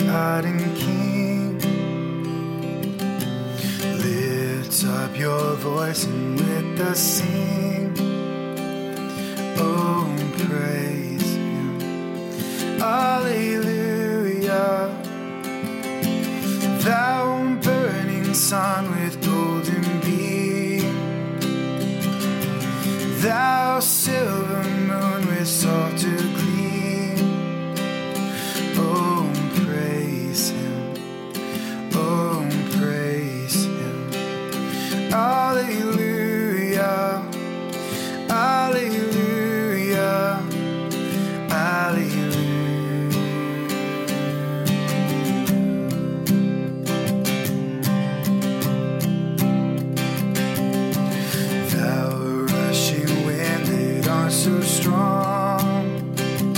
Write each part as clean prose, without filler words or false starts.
God and King. Lift up your voice and with us sing. Oh, praise Him. Alleluia. Thou burning sun with golden beam, thou silver moon with salt agleam. Oh, praise Him. Oh, praise Him. Alleluia. Alleluia. Alleluia. So strong,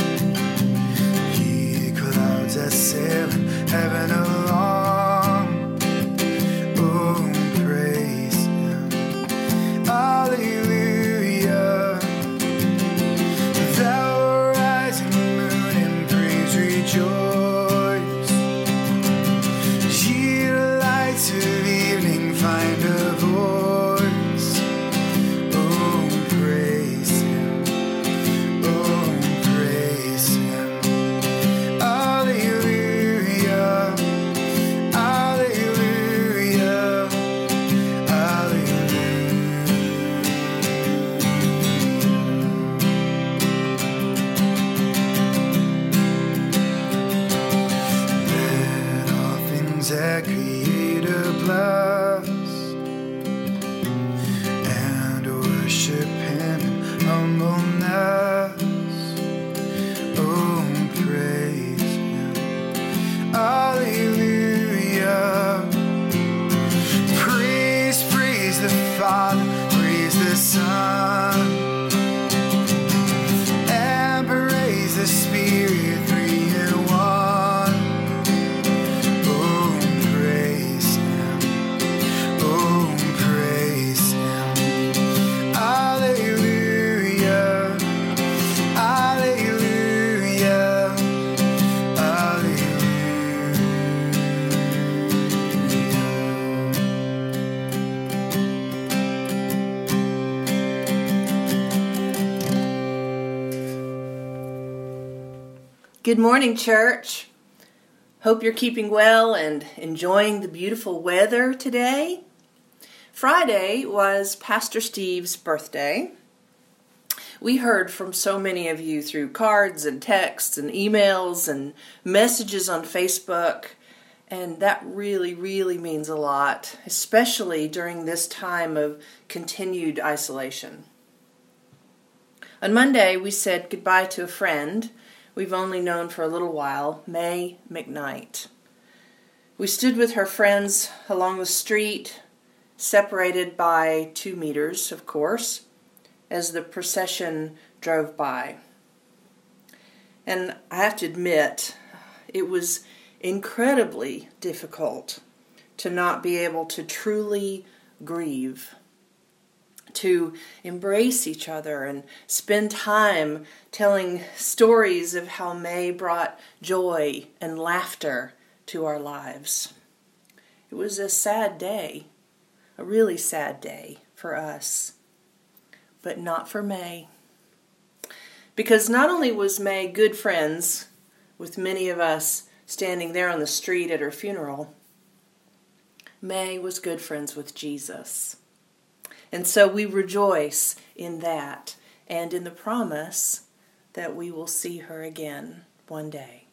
ye clouds that sail in heaven along. Oh, praise Him. Alleluia. Thou rising moon in praise rejoice. Ye lights of evening find a voice. Oh, praise Him. That Creator bless and worship Him in humbleness. Oh, praise Him. Alleluia. Praise the Father, praise the Son, and praise the Spirit, three in one. Good morning, church. Hope you're keeping well and enjoying the beautiful weather today. Friday was Pastor Steve's birthday. We heard from so many of you through cards and texts and emails and messages on Facebook, and that really, really means a lot, especially during this time of continued isolation. On Monday, we said goodbye to a friend we've only known for a little while, May McKnight. We stood with her friends along the street, separated by 2 meters, of course, as the procession drove by. And I have to admit, it was incredibly difficult to not be able to truly grieve, to embrace each other and spend time telling stories of how May brought joy and laughter to our lives. It was a sad day, a really sad day for us, but not for May. Because not only was May good friends with many of us standing there on the street at her funeral, May was good friends with Jesus. And so we rejoice in that and in the promise that we will see her again one day.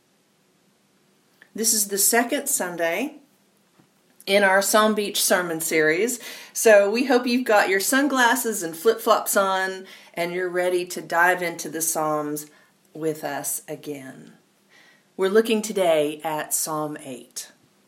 This is the second Sunday in our Psalm Beach sermon series. So we hope you've got your sunglasses and flip-flops on and you're ready to dive into the Psalms with us again. We're looking today at Psalm 8.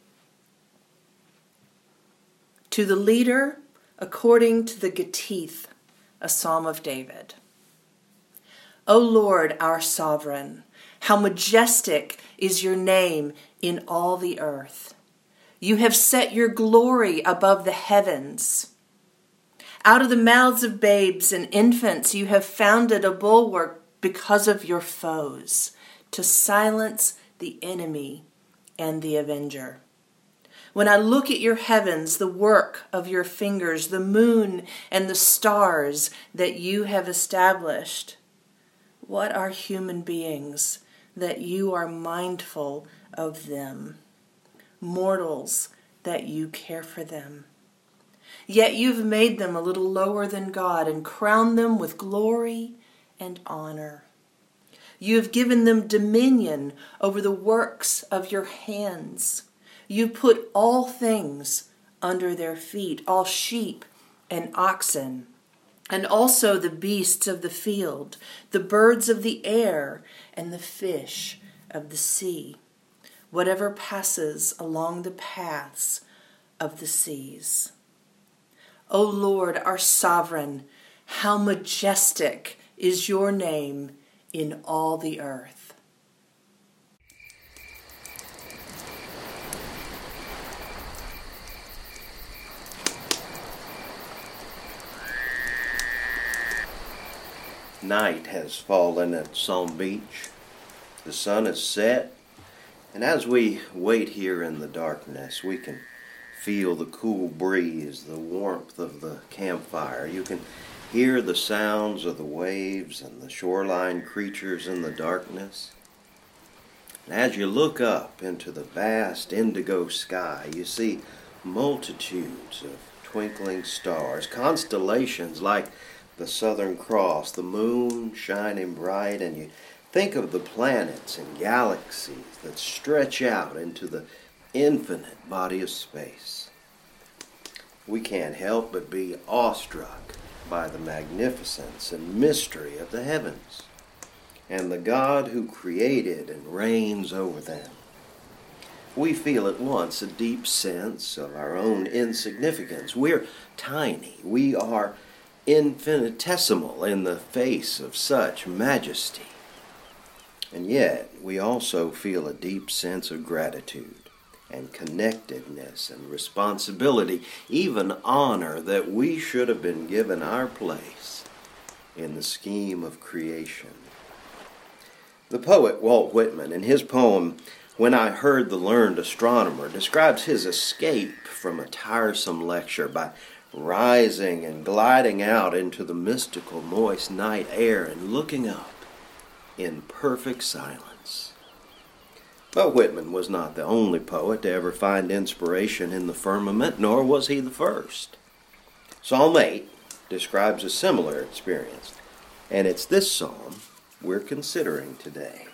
To the leader, according to the Gittith, a Psalm of David. O Lord, our sovereign, how majestic is your name in all the earth. You have set your glory above the heavens. Out of the mouths of babes and infants you have founded a bulwark because of your foes, to silence the enemy and the avenger. When I look at your heavens, the work of your fingers, the moon and the stars that you have established, what are human beings that you are mindful of them? Mortals, that you care for them. Yet you've made them a little lower than God and crowned them with glory and honor. You have given them dominion over the works of your hands. You put all things under their feet, all sheep and oxen, and also the beasts of the field, the birds of the air, and the fish of the sea, whatever passes along the paths of the seas. O Lord, our sovereign, how majestic is your name in all the earth. Night has fallen at Psalm Beach. The sun is set, and as we wait here in the darkness, we can feel the cool breeze, the warmth of the campfire. You can hear the sounds of the waves and the shoreline creatures in the darkness. And as you look up into the vast indigo sky, you see multitudes of twinkling stars, constellations like the Southern Cross, the moon shining bright, and you think of the planets and galaxies that stretch out into the infinite body of space. We can't help but be awestruck by the magnificence and mystery of the heavens and the God who created and reigns over them. We feel at once a deep sense of our own insignificance. We're tiny. We are infinitesimal in the face of such majesty. And yet, we also feel a deep sense of gratitude and connectedness and responsibility, even honor, that we should have been given our place in the scheme of creation. The poet Walt Whitman, in his poem, When I Heard the Learned Astronomer, describes his escape from a tiresome lecture by rising and gliding out into the mystical, moist night air and looking up in perfect silence. But Whitman was not the only poet to ever find inspiration in the firmament, nor was he the first. Psalm 8 describes a similar experience, and it's this psalm we're considering today.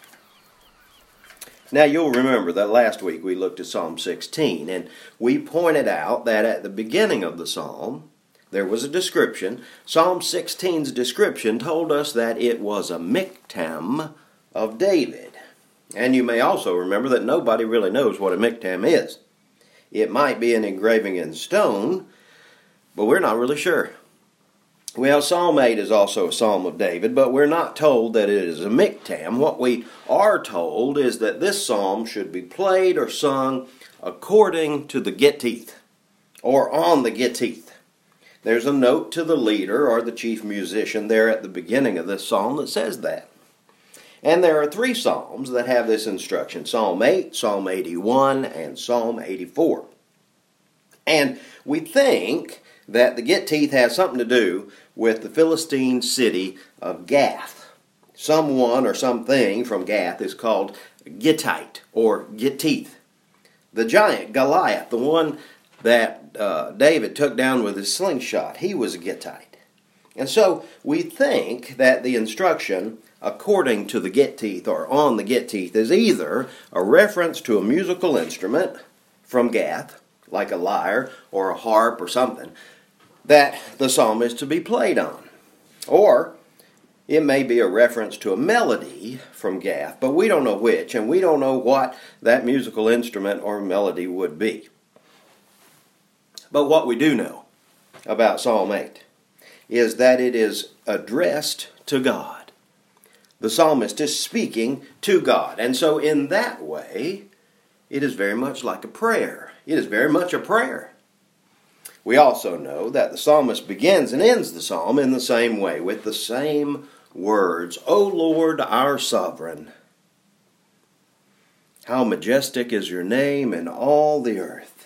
Now, you'll remember that last week we looked at Psalm 16, and we pointed out that at the beginning of the psalm, there was a description. Psalm 16's description told us that it was a miktam of David. And you may also remember that nobody really knows what a miktam is. It might be an engraving in stone, but we're not really sure. Well, Psalm 8 is also a psalm of David, but we're not told that it is a miktam. What we are told is that this psalm should be played or sung according to the gittith, or on the gittith. There's a note to the leader or the chief musician there at the beginning of this psalm that says that. And there are 3 psalms that have this instruction: Psalm 8, Psalm 81, and Psalm 84. And we think that the gittith has something to do with the Philistine city of Gath. Someone or something from Gath is called Gittite or Gittith. The giant Goliath, the one that David took down with his slingshot, he was a Gittite. And so we think that the instruction according to the gittith or on the gittith is either a reference to a musical instrument from Gath, like a lyre or a harp or something, that the psalm is to be played on. Or it may be a reference to a melody from Gath, but we don't know which, and we don't know what that musical instrument or melody would be. But what we do know about Psalm 8 is that it is addressed to God. The psalmist is speaking to God. And so in that way, it is very much like a prayer. It is very much a prayer. We also know that the psalmist begins and ends the psalm in the same way, with the same words, O Lord, our sovereign. How majestic is your name in all the earth.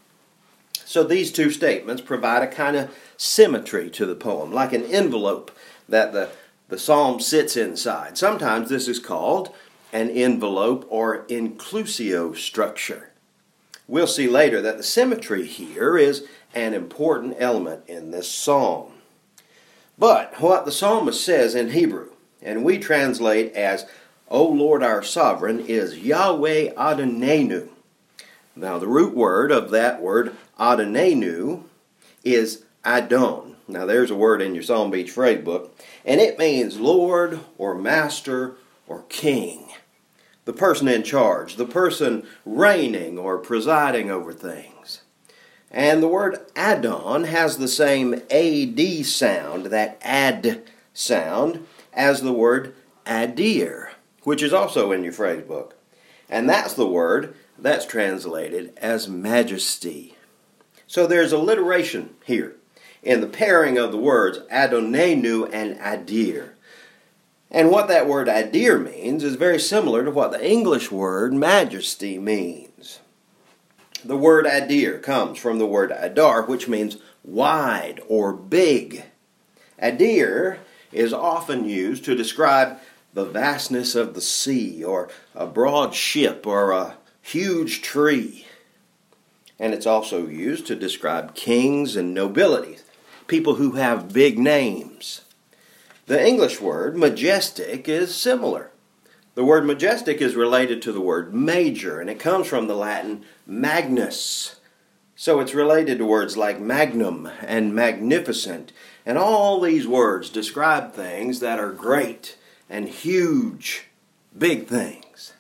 So these two statements provide a kind of symmetry to the poem, like an envelope that the psalm sits inside. Sometimes this is called an envelope or inclusio structure. We'll see later that the symmetry here is an important element in this psalm. But what the psalmist says in Hebrew, and we translate as, O Lord our sovereign, is Yahweh Adonenu. Now the root word of that word Adonenu is Adon. Now there's a word in your Psalm Beach phrase book, and it means Lord or Master or King. The person in charge, the person reigning or presiding over things. And the word Adon has the same AD sound, that ad sound, as the word Adir, which is also in your phrase book. And that's the word that's translated as majesty. So there's alliteration here in the pairing of the words Adonenu and Adir. And what that word Adir means is very similar to what the English word majesty means. The word Adir comes from the word Adar, which means wide or big. Adir is often used to describe the vastness of the sea, or a broad ship, or a huge tree. And it's also used to describe kings and nobility, people who have big names. The English word majestic is similar. The word majestic is related to the word major, and it comes from the Latin magnus. So it's related to words like magnum and magnificent. And all these words describe things that are great and huge, big things.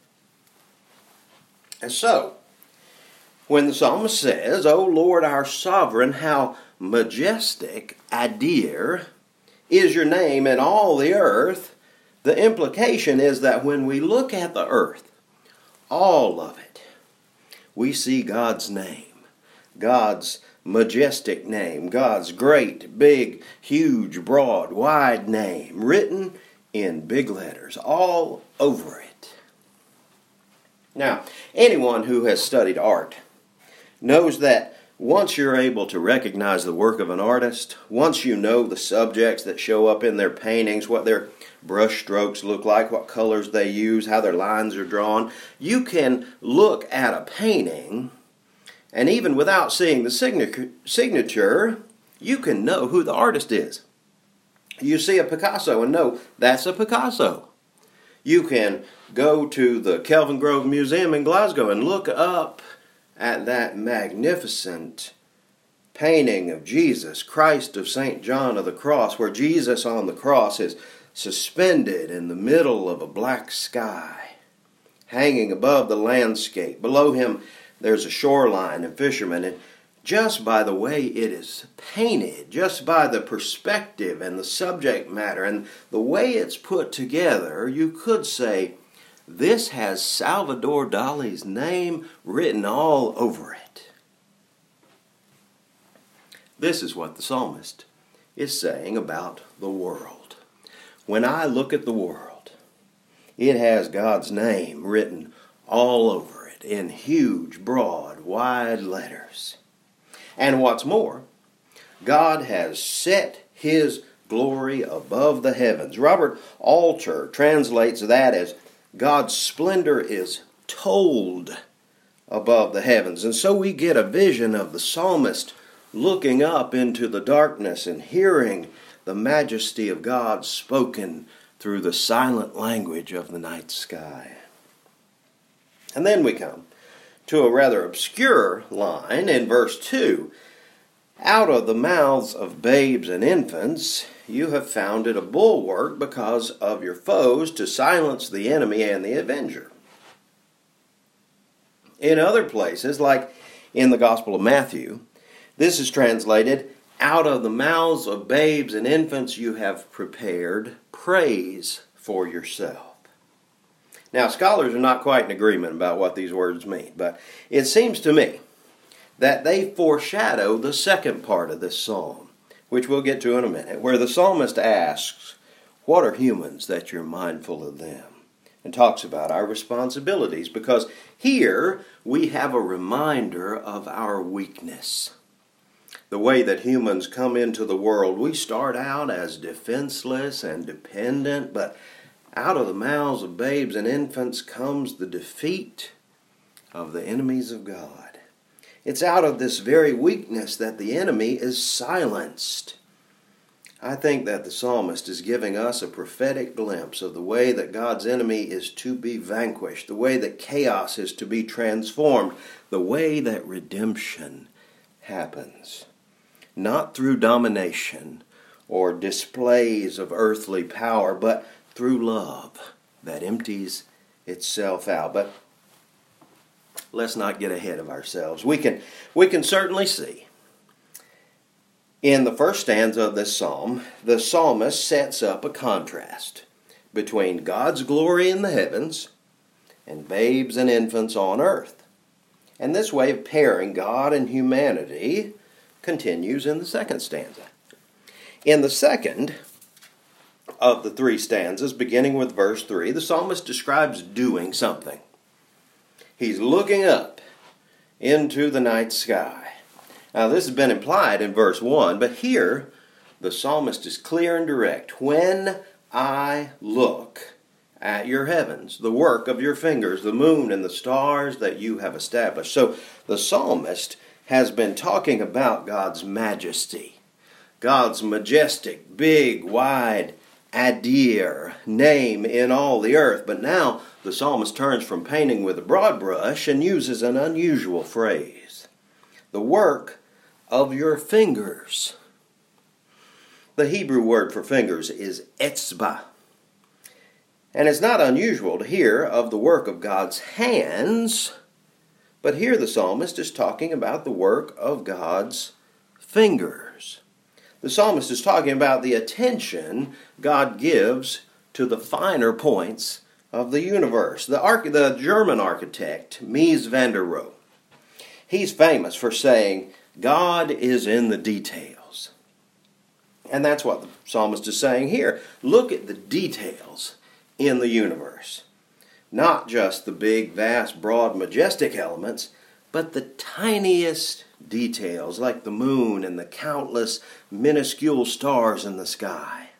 And so, when the psalmist says, O Lord our sovereign, how majestic, Adir, is your name in all the earth, the implication is that when we look at the earth, all of it, we see God's name, God's majestic name, God's great, big, huge, broad, wide name, written in big letters all over it. Now, anyone who has studied art knows that once you're able to recognize the work of an artist, once you know the subjects that show up in their paintings, what their brush strokes look like, what colors they use, how their lines are drawn, you can look at a painting, and even without seeing the signature, you can know who the artist is. You see a Picasso and know that's a Picasso. You can go to the Kelvingrove Museum in Glasgow and look up at that magnificent painting of Jesus, Christ of St. John of the Cross, where Jesus on the cross is suspended in the middle of a black sky, hanging above the landscape. Below him there's a shoreline and fishermen, and just by the way it is painted, just by the perspective and the subject matter and the way it's put together, you could say, this has Salvador Dali's name written all over it. This is what the psalmist is saying about the world. When I look at the world, it has God's name written all over it in huge, broad, wide letters. And what's more, God has set His glory above the heavens. Robert Alter translates that as God's splendor is told above the heavens. And so we get a vision of the psalmist looking up into the darkness and hearing the majesty of God spoken through the silent language of the night sky. And then we come to a rather obscure line in verse 2. Out of the mouths of babes and infants you have founded a bulwark because of your foes to silence the enemy and the avenger. In other places, like in the Gospel of Matthew, this is translated, out of the mouths of babes and infants you have prepared praise for yourself. Now, scholars are not quite in agreement about what these words mean, but it seems to me that they foreshadow the second part of this psalm, which we'll get to in a minute, where the psalmist asks, what are humans that you're mindful of them? and talks about our responsibilities, because here we have a reminder of our weakness. The way that humans come into the world, we start out as defenseless and dependent, but out of the mouths of babes and infants comes the defeat of the enemies of God. It's out of this very weakness that the enemy is silenced. I think that the psalmist is giving us a prophetic glimpse of the way that God's enemy is to be vanquished, the way that chaos is to be transformed, the way that redemption happens. Not through domination or displays of earthly power, but through love that empties itself out. But let's not get ahead of ourselves. We can certainly see in the first stanza of this psalm, the psalmist sets up a contrast between God's glory in the heavens and babes and infants on earth. And this way of pairing God and humanity continues in the second stanza. In the second of the three stanzas, beginning with verse 3, the psalmist describes doing something. He's looking up into the night sky. Now, this has been implied in verse 1, but here the psalmist is clear and direct. When I look at your heavens, the work of your fingers, the moon and the stars that you have established. So the psalmist has been talking about God's majesty, God's majestic, big, wide, Adir name in all the earth. But now the psalmist turns from painting with a broad brush and uses an unusual phrase. The work of your fingers. The Hebrew word for fingers is etzba. And it's not unusual to hear of the work of God's hands, but here the psalmist is talking about the work of God's fingers. The psalmist is talking about the attention God gives to the finer points of the universe. The German architect, Mies van der Rohe, he's famous for saying, God is in the details. And that's what the psalmist is saying here. Look at the details in the universe. Not just the big, vast, broad, majestic elements, but the tiniest details, like the moon and the countless minuscule stars in the sky.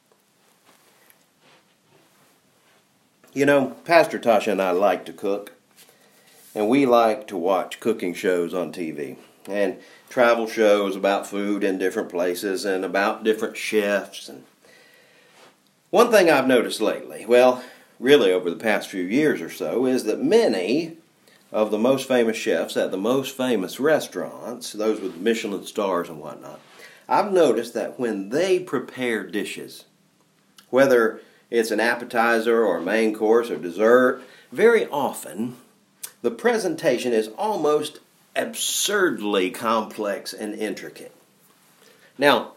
You know, Pastor Tasha and I like to cook, and we like to watch cooking shows on TV. And travel shows about food in different places and about different chefs. And one thing I've noticed lately, well, really over the past few years or so, is that many of the most famous chefs at the most famous restaurants, those with Michelin stars and whatnot, I've noticed that when they prepare dishes, whether it's an appetizer or a main course or dessert, very often the presentation is almost absurdly complex and intricate. Now,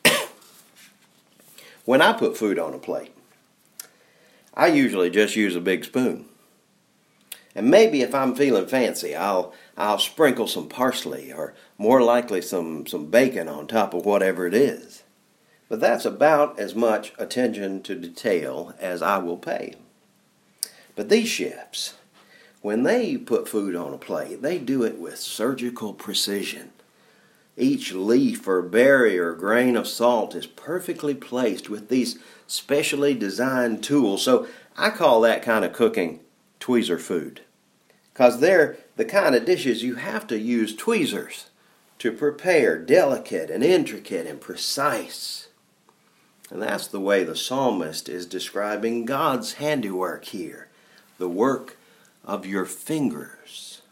when I put food on a plate, I usually just use a big spoon. And maybe if I'm feeling fancy, I'll sprinkle some parsley or more likely some bacon on top of whatever it is. But that's about as much attention to detail as I will pay. But these chefs, when they put food on a plate, they do it with surgical precision. Each leaf or berry or grain of salt is perfectly placed with these specially designed tools. So I call that kind of cooking tweezer food, because they're the kind of dishes you have to use tweezers to prepare, delicate and intricate and precise. And that's the way the psalmist is describing God's handiwork here, the work of your fingers.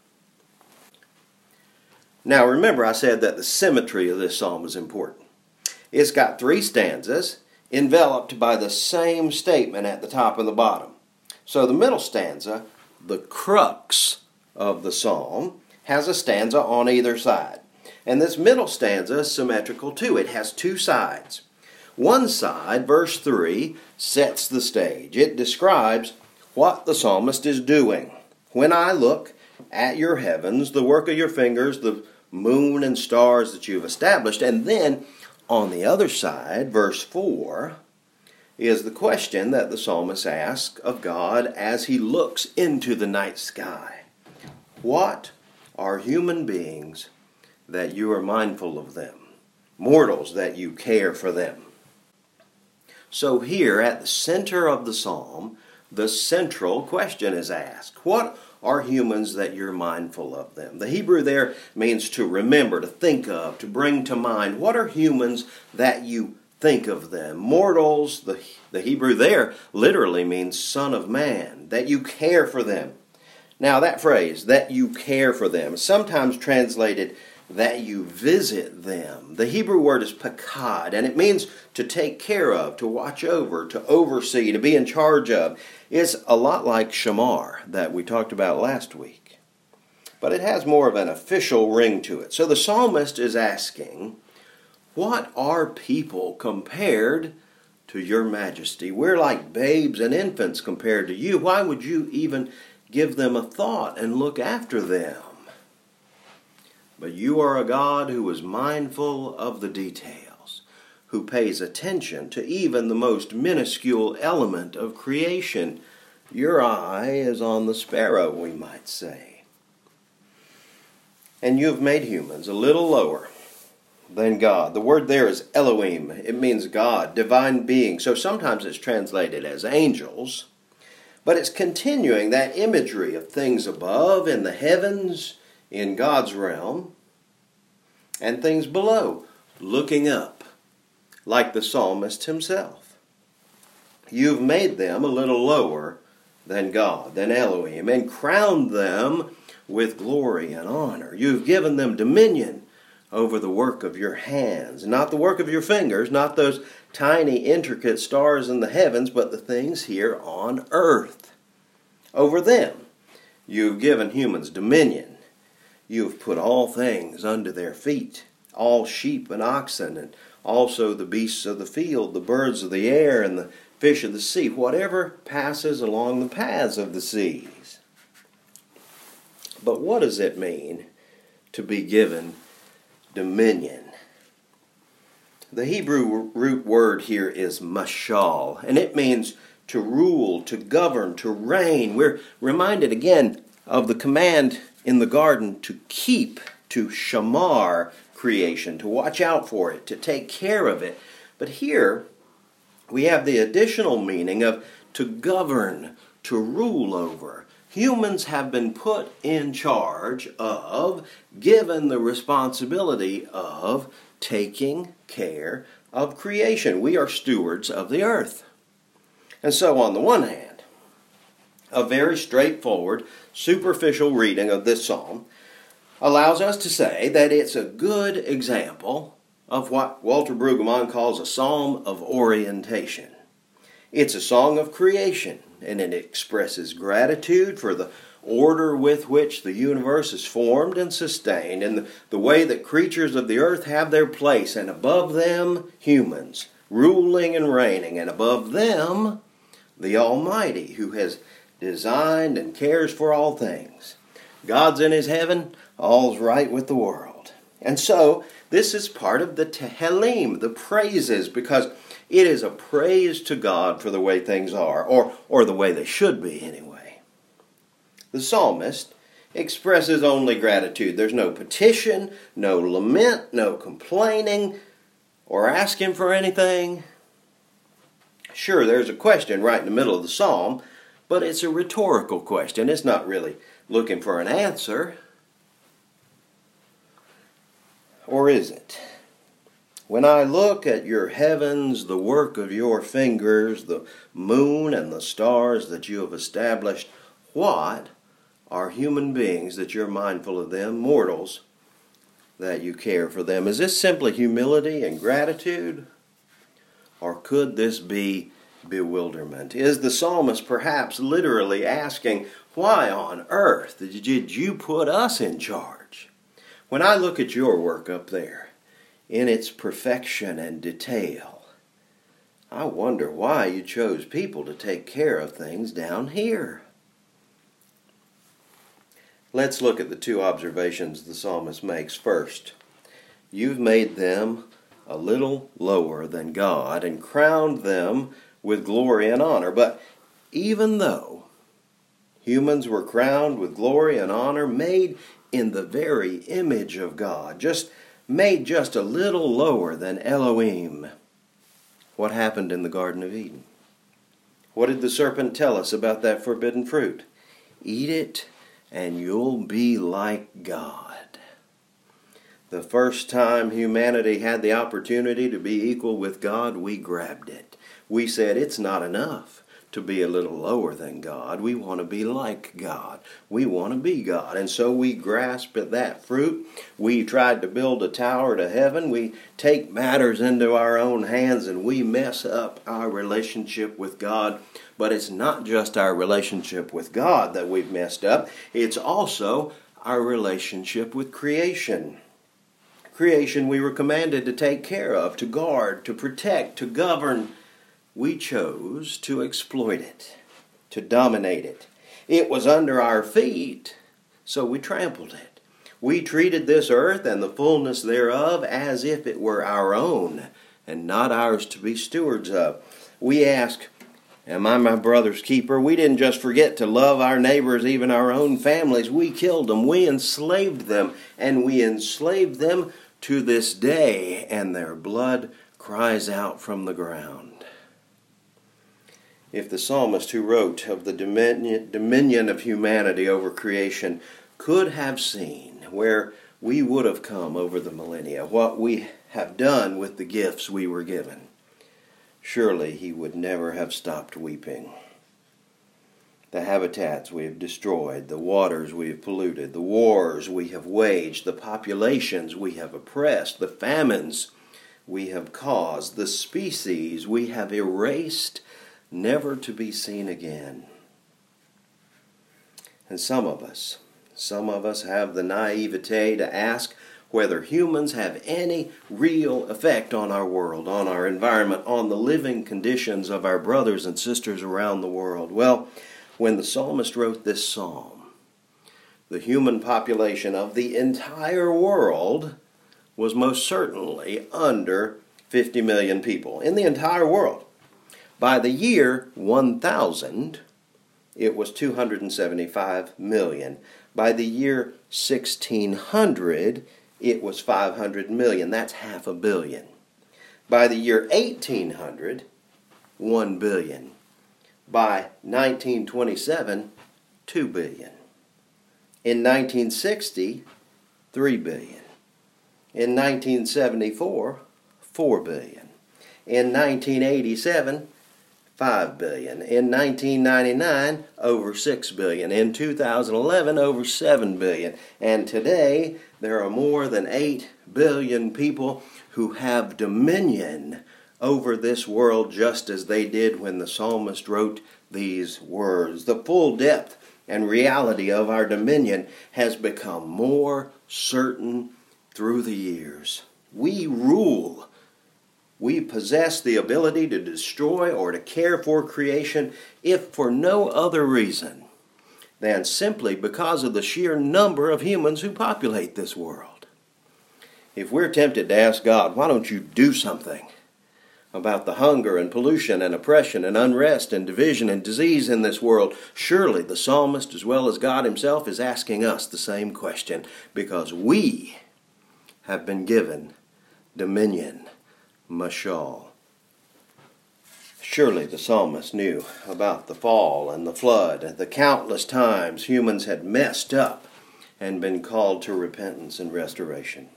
Now remember, I said that the symmetry of this psalm is important. It's got three stanzas enveloped by the same statement at the top and the bottom. So the middle stanza, the crux of the psalm, has a stanza on either side. And this middle stanza is symmetrical too. It has two sides. One side, verse 3, sets the stage. It describes what the psalmist is doing. When I look at your heavens, the work of your fingers, the moon and stars that you've established. And then on the other side, verse 4, is the question that the psalmist asks of God as he looks into the night sky. What are human beings that you are mindful of them? Mortals that you care for them. So here at the center of the psalm, the central question is asked. What are humans that you're mindful of them? The Hebrew there means to remember, to think of, to bring to mind. What are humans that you think of them? Mortals, the Hebrew there literally means son of man, that you care for them. Now that phrase, that you care for them, is sometimes translated that you visit them. The Hebrew word is pakad, and it means to take care of, to watch over, to oversee, to be in charge of. It's a lot like shamar that we talked about last week. But it has more of an official ring to it. So the psalmist is asking, what are people compared to your majesty? We're like babes and infants compared to you. Why would you even give them a thought and look after them? But you are a God who is mindful of the details, who pays attention to even the most minuscule element of creation. Your eye is on the sparrow, we might say. And you have made humans a little lower than God. The word there is Elohim. It means God, divine being. So sometimes it's translated as angels. But it's continuing that imagery of things above in the heavens, in God's realm, and things below, looking up, like the psalmist himself. You've made them a little lower than God, than Elohim, and crowned them with glory and honor. You've given them dominion over the work of your hands, not the work of your fingers, not those tiny, intricate stars in the heavens, but the things here on earth. Over them, you've given humans dominion. You've put all things under their feet, all sheep and oxen, and also the beasts of the field, the birds of the air, and the fish of the sea, whatever passes along the paths of the seas. But what does it mean to be given dominion? The Hebrew root word here is mashal, and it means to rule, to govern, to reign. We're reminded again of the command in the garden to keep, to shamar creation, to watch out for it, to take care of it. But here we have the additional meaning of to govern, to rule over. Humans have been put in charge of, given the responsibility of taking care of creation. We are stewards of the earth. And so on the one hand, a very straightforward, superficial reading of this psalm allows us to say that it's a good example of what Walter Brueggemann calls a psalm of orientation. It's a song of creation, and it expresses gratitude for the order with which the universe is formed and sustained, and the way that creatures of the earth have their place, and above them, humans, ruling and reigning, and above them, the Almighty, who has designed and cares for all things. God's in His heaven, all's right with the world. And so, this is part of the Tehillim, the praises, because it is a praise to God for the way things are, or the way they should be anyway. The psalmist expresses only gratitude. There's no petition, no lament, no complaining, or asking for anything. Sure, there's a question right in the middle of the psalm, but it's a rhetorical question. It's not really looking for an answer. Or is it? When I look at your heavens, the work of your fingers, the moon and the stars that you have established, what are human beings that you're mindful of them, mortals, that you care for them? Is this simply humility and gratitude? Or could this be bewilderment? Is the psalmist perhaps literally asking, why on earth did you put us in charge? When I look at your work up there, in its perfection and detail, I wonder why you chose people to take care of things down here. Let's look at the two observations the psalmist makes. First, you've made them a little lower than God and crowned them with glory and honor. But even though humans were crowned with glory and honor, made in the very image of God, made just a little lower than Elohim, what happened in the Garden of Eden? What did the serpent tell us about that forbidden fruit? Eat it and you'll be like God. The first time humanity had the opportunity to be equal with God, we grabbed it. We said it's not enough to be a little lower than God. We want to be like God. We want to be God. And so we grasped at that fruit. We tried to build a tower to heaven. We take matters into our own hands and we mess up our relationship with God. But it's not just our relationship with God that we've messed up. It's also our relationship with creation. Creation we were commanded to take care of, to guard, to protect, to govern. We chose to exploit it, to dominate it. It was under our feet, so we trampled it. We treated this earth and the fullness thereof as if it were our own and not ours to be stewards of. We ask, am I my brother's keeper? We didn't just forget to love our neighbors, even our own families. We killed them. We enslaved them, and we enslaved them to this day, and their blood cries out from the ground. If the psalmist who wrote of the dominion of humanity over creation could have seen where we would have come over the millennia, what we have done with the gifts we were given, surely he would never have stopped weeping. The habitats we have destroyed, the waters we have polluted, the wars we have waged, the populations we have oppressed, the famines we have caused, the species we have erased, never to be seen again. And some of us have the naivete to ask whether humans have any real effect on our world, on our environment, on the living conditions of our brothers and sisters around the world. Well, when the psalmist wrote this psalm, the human population of the entire world was most certainly under 50 million people in the entire world. By the year 1000, it was 275 million. By the year 1600, it was 500 million. That's 500 million. By the year 1800, 1 billion. By 1927, 2 billion. In 1960, 3 billion. In 1974, 4 billion. In 1987, 5 billion. In 1999, over 6 billion. In 2011, over 7 billion. And today, there are more than 8 billion people who have dominion over this world, just as they did when the psalmist wrote these words. The full depth and reality of our dominion has become more certain through the years. We rule. We possess the ability to destroy or to care for creation, if for no other reason than simply because of the sheer number of humans who populate this world. If we're tempted to ask God, why don't you do something about the hunger and pollution and oppression and unrest and division and disease in this world, surely the psalmist, as well as God himself, is asking us the same question, because we have been given dominion. Mashal. Surely the psalmist knew about the fall and the flood and the countless times humans had messed up and been called to repentance and restoration.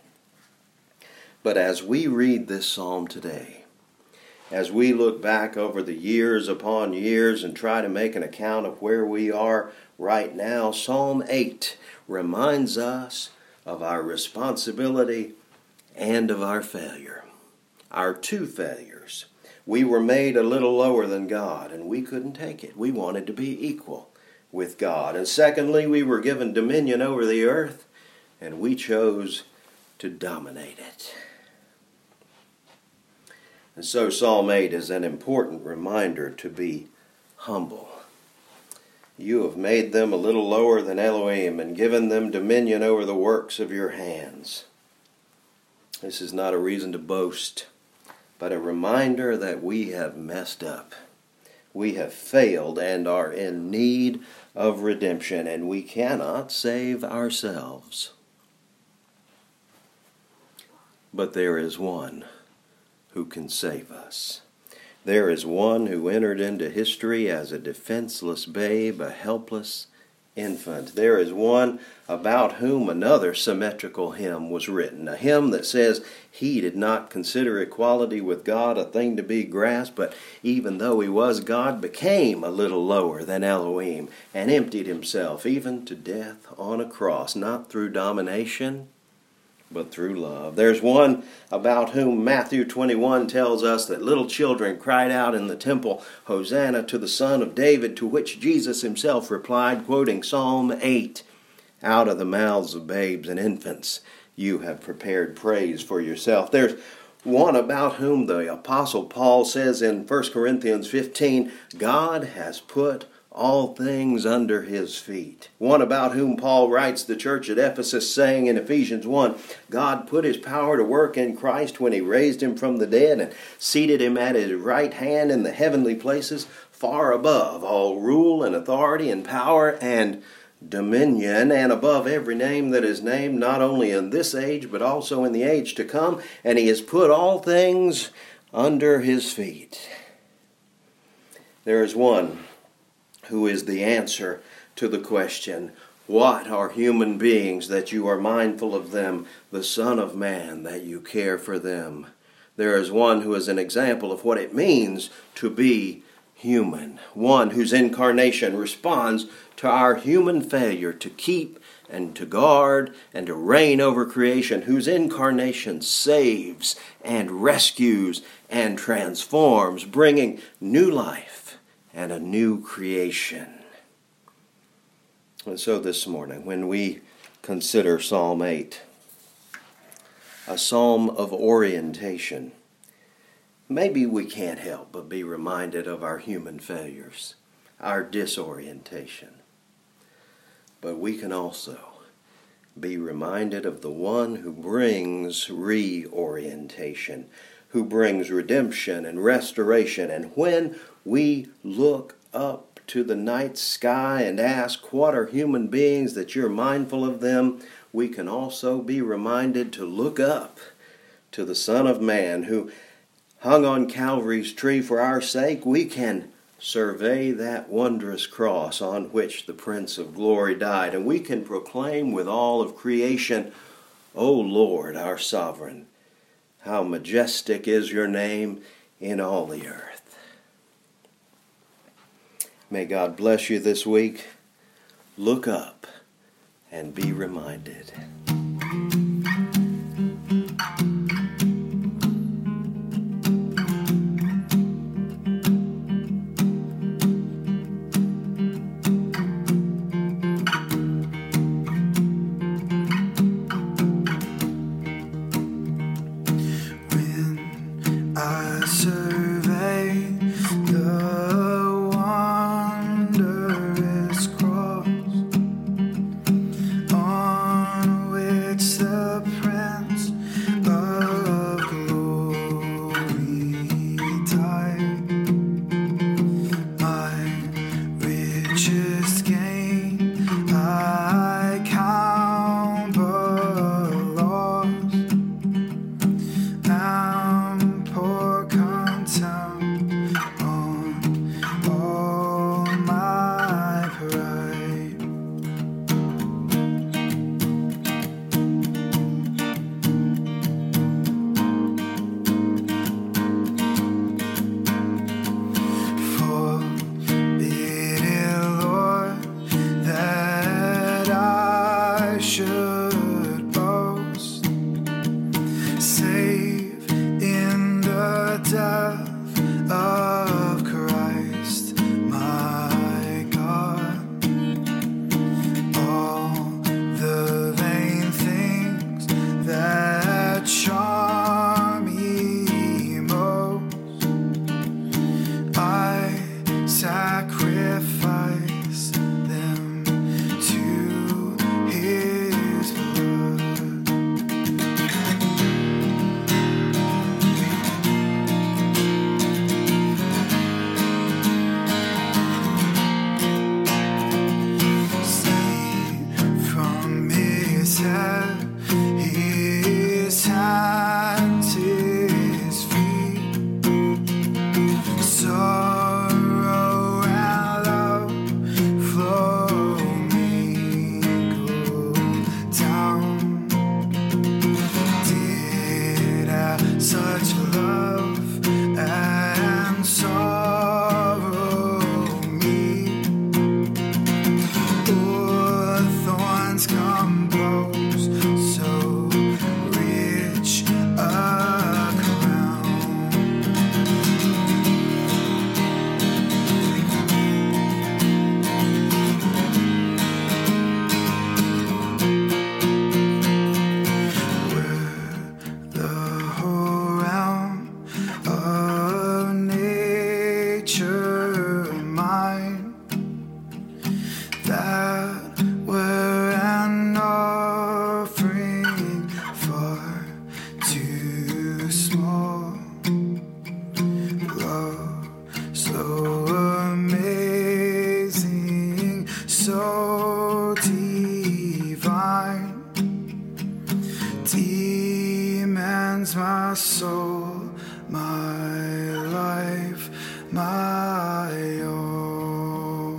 But as we read this psalm today, as we look back over the years upon years and try to make an account of where we are right now, Psalm 8 reminds us of our responsibility and of our failure. Our two failures. We were made a little lower than God, and we couldn't take it. We wanted to be equal with God. And secondly, we were given dominion over the earth, and we chose to dominate it. And so Psalm 8 is an important reminder to be humble. You have made them a little lower than Elohim and given them dominion over the works of your hands. This is not a reason to boast, but a reminder that we have messed up We have failed and are in need of redemption, and we cannot save ourselves. But there is one who can save us. There is one who entered into history as a defenseless babe, a helpless infant. There is one about whom another symmetrical hymn was written, a hymn that says he did not consider equality with God a thing to be grasped, but even though he was God, became a little lower than Elohim and emptied himself even to death on a cross, not through domination, but through love. There's one about whom Matthew 21 tells us that little children cried out in the temple, "Hosanna to the Son of David," to which Jesus himself replied, quoting Psalm 8, "Out of the mouths of babes and infants you have prepared praise for yourself." There's one about whom the Apostle Paul says in 1 Corinthians 15, "God has put all things under his feet." One about whom Paul writes the church at Ephesus, saying in Ephesians 1, "God put his power to work in Christ when he raised him from the dead and seated him at his right hand in the heavenly places, far above all rule and authority and power and dominion, and above every name that is named, not only in this age but also in the age to come, and he has put all things under his feet." There is one who is the answer to the question, what are human beings that you are mindful of them, the Son of Man that you care for them? There is one who is an example of what it means to be human, one whose incarnation responds to our human failure to keep and to guard and to reign over creation, whose incarnation saves and rescues and transforms, bringing new life and a new creation. And so this morning, when we consider Psalm 8, a psalm of orientation, maybe we can't help but be reminded of our human failures, our disorientation. But we can also be reminded of the one who brings reorientation, who brings redemption and restoration. And when we look up to the night sky and ask, what are human beings that you're mindful of them, we can also be reminded to look up to the Son of Man who hung on Calvary's tree for our sake. We can survey that wondrous cross on which the Prince of Glory died, and we can proclaim with all of creation, "O Lord, our sovereign, how majestic is your name in all the earth." May God bless you this week. Look up and be reminded. When I survey the wondrous cross on so amazing, so divine, demands my soul, my life, my all.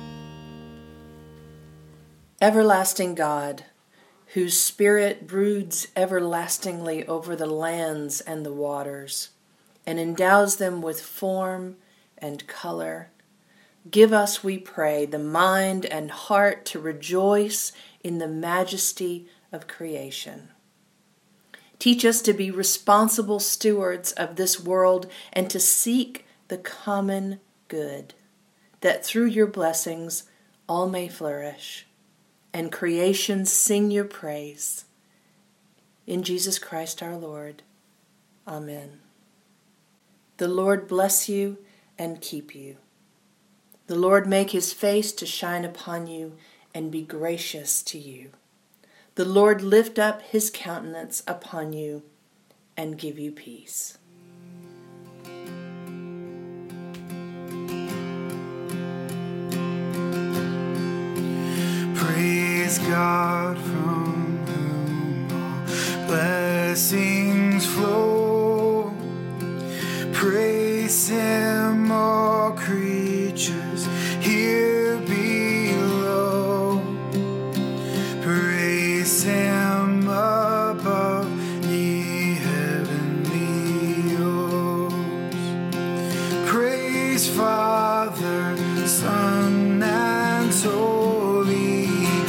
Everlasting God, whose spirit broods everlastingly over the lands and the waters, and endows them with form and color, give us, we pray, the mind and heart to rejoice in the majesty of creation. Teach us to be responsible stewards of this world and to seek the common good, that through your blessings all may flourish and creation sing your praise. In Jesus Christ our Lord. Amen. The Lord bless you and keep you. The Lord make his face to shine upon you and be gracious to you. The Lord lift up his countenance upon you and give you peace. Praise God from whom all blessings flow. Praise him, all creatures here below. Praise him above, ye heavenly hosts. Praise Father, Son, and Holy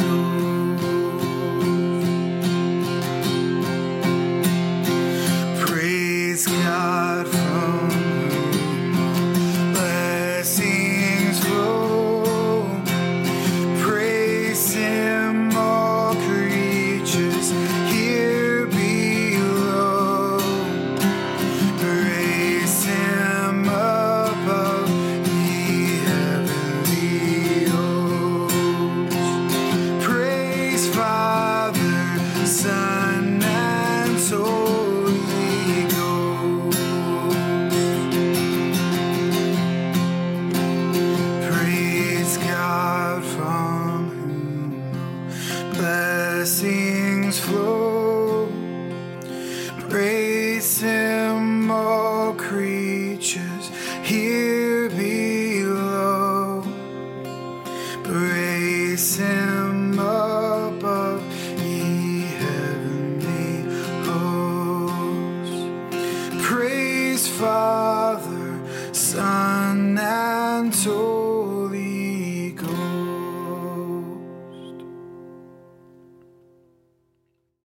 Ghost. Praise God from whom all blessings flow. Praise him, all creatures here below. Praise him above, ye heavenly hosts. Praise Father, Son, and Holy Ghost. Praise God from whom all blessings flow. Praise him, all creatures here below. Praise him above, ye heavenly hosts. Praise Father, Son, and Holy